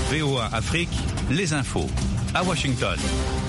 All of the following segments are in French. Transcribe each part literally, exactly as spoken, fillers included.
V O A Afrique, les infos. À Washington.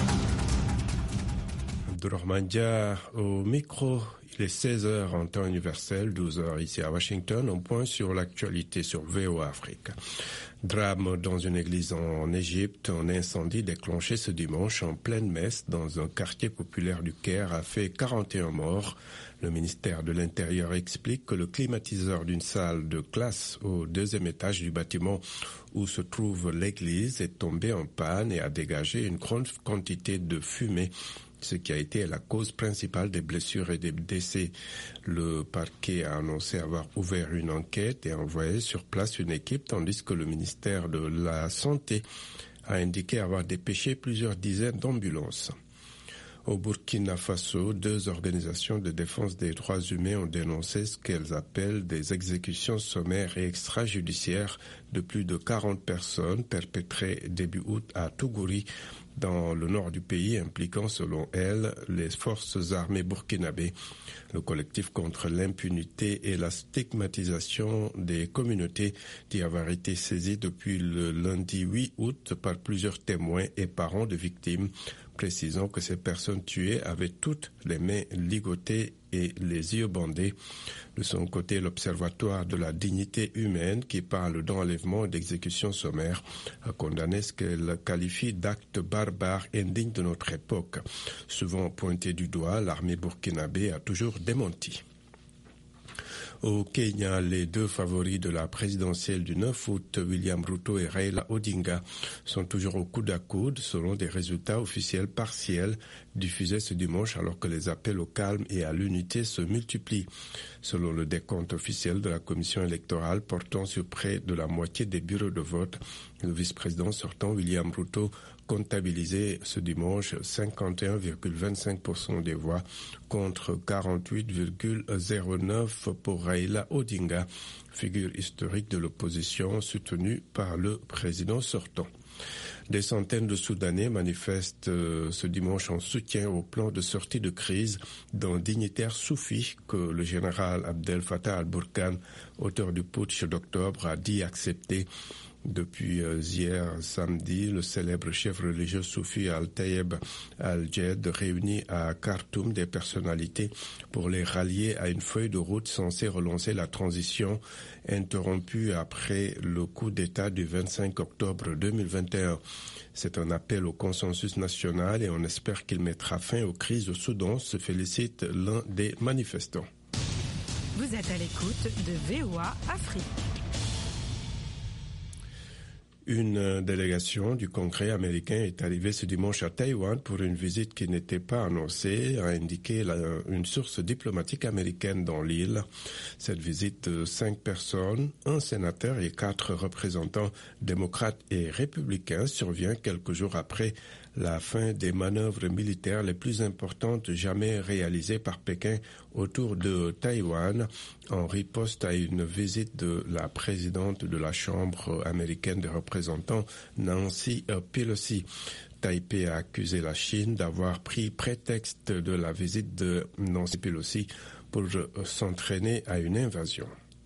Abdourahmane au micro. Il est seize heures en temps universel, douze heures ici à Washington. On point sur l'actualité sur V O A Afrique. Drame dans une église en Égypte. Un incendie déclenché ce dimanche en pleine messe dans un quartier populaire du Caire a fait quarante et un morts. Le ministère de l'Intérieur explique que le climatiseur d'une salle de classe au deuxième étage du bâtiment où se trouve l'église est tombé en panne et a dégagé une grande quantité de fumée, ce qui a été la cause principale des blessures et des décès. Le parquet a annoncé avoir ouvert une enquête et envoyé sur place une équipe, tandis que le ministère de la Santé a indiqué avoir dépêché plusieurs dizaines d'ambulances. Au Burkina Faso, deux organisations de défense des droits humains ont dénoncé ce qu'elles appellent des exécutions sommaires et extrajudiciaires de plus de quarante personnes perpétrées début août à Tougouri, dans le nord du pays, impliquant selon elles les forces armées burkinabées. Le collectif contre l'impunité et la stigmatisation des communautés dit avoir été saisi depuis le lundi huit août par plusieurs témoins et parents de victimes, précisant que ces personnes tuées avaient toutes les mains ligotées et les yeux bandés. De son côté, l'Observatoire de la dignité humaine, qui parle d'enlèvement et d'exécution sommaire, a condamné ce qu'elle qualifie d'actes barbares indignes de notre époque. Souvent pointé du doigt, l'armée burkinabé a toujours démenti. Au Kenya, les deux favoris de la présidentielle du neuf août, William Ruto et Raila Odinga, sont toujours au coude à coude selon des résultats officiels partiels diffusés ce dimanche alors que les appels au calme et à l'unité se multiplient. Selon le décompte officiel de la commission électorale portant sur près de la moitié des bureaux de vote, le vice-président sortant William Ruto comptabilisé ce dimanche cinquante et un virgule vingt-cinq pour cent des voix contre quarante-huit virgule zéro neuf pour cent pour Raila Odinga, figure historique de l'opposition soutenue par le président sortant. Des centaines de Soudanais manifestent euh, ce dimanche en soutien au plan de sortie de crise d'un dignitaire soufi que le général Abdel Fattah al-Burhan, auteur du putsch d'octobre, a dit accepter. Depuis euh, hier samedi, le célèbre chef religieux soufi Al-Taïeb Al-Jed réunit à Khartoum des personnalités pour les rallier à une feuille de route censée relancer la transition interrompue après le coup d'État du vingt-cinq octobre deux mille vingt et un. C'est un appel au consensus national et on espère qu'il mettra fin aux crises au Soudan, se félicite l'un des manifestants. Vous êtes à l'écoute de V O A Afrique. Une délégation du Congrès américain est arrivée ce dimanche à Taïwan pour une visite qui n'était pas annoncée, a indiqué la, une source diplomatique américaine dans l'île. Cette visite de cinq personnes, un sénateur et quatre représentants démocrates et républicains survient quelques jours après la fin des manœuvres militaires les plus importantes jamais réalisées par Pékin autour de Taïwan en riposte à une visite de la présidente de la Chambre américaine des représentants, Nancy Pelosi. Taipei a accusé la Chine d'avoir pris prétexte de la visite de Nancy Pelosi pour s'entraîner à une invasion.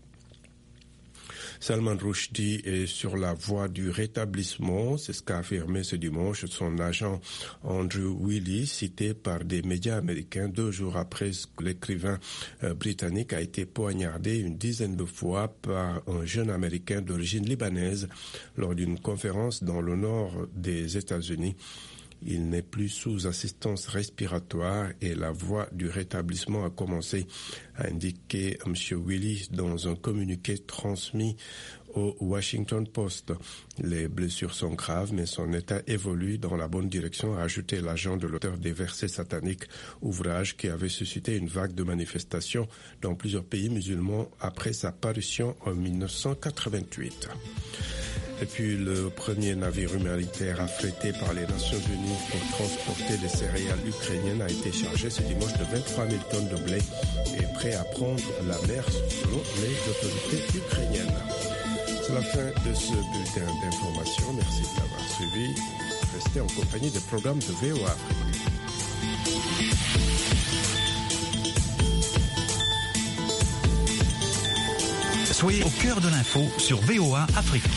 Salman Rushdie est sur la voie du rétablissement, c'est ce qu'a affirmé ce dimanche son agent Andrew Willey, cité par des médias américains deux jours après que l'écrivain britannique a été poignardé une dizaine de fois par un jeune américain d'origine libanaise lors d'une conférence dans le nord des États-Unis. Il n'est plus sous assistance respiratoire et la voie du rétablissement a commencé, a indiqué M. Willis dans un communiqué transmis au Washington Post. Les blessures sont graves, mais son état évolue dans la bonne direction, a ajouté l'agent de l'auteur des versets sataniques, ouvrage qui avait suscité une vague de manifestations dans plusieurs pays musulmans après sa parution en mille neuf cent quatre-vingt-huit. Et puis le premier navire humanitaire affrété par les Nations Unies pour transporter des céréales ukrainiennes a été chargé ce dimanche de vingt-trois mille tonnes de blé et prêt à prendre la mer selon les autorités ukrainiennes. C'est la fin de ce bulletin d'information. Merci de l'avoir suivi. Restez en compagnie des programmes de V O A Afrique. Soyez au cœur de l'info sur V O A Afrique.